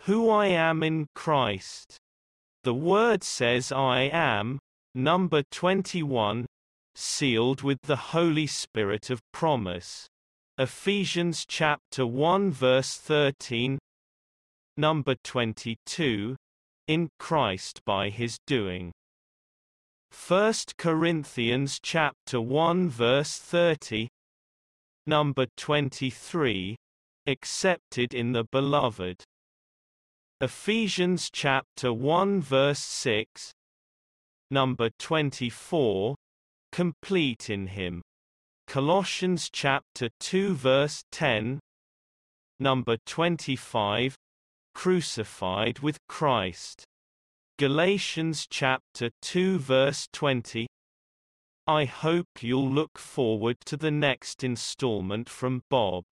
Who I am in Christ. The Word says I am, number 21, sealed with the Holy Spirit of promise. Ephesians chapter 1 verse 13. Number 22, in Christ by his doing. 1 Corinthians chapter 1 verse 30. Number 23, accepted in the Beloved. Ephesians chapter 1 verse 6. Number 24, complete in him. Colossians chapter 2 verse 10. Number 25, crucified with Christ. Galatians chapter 2 verse 20. I hope you'll look forward to the next installment from Bob.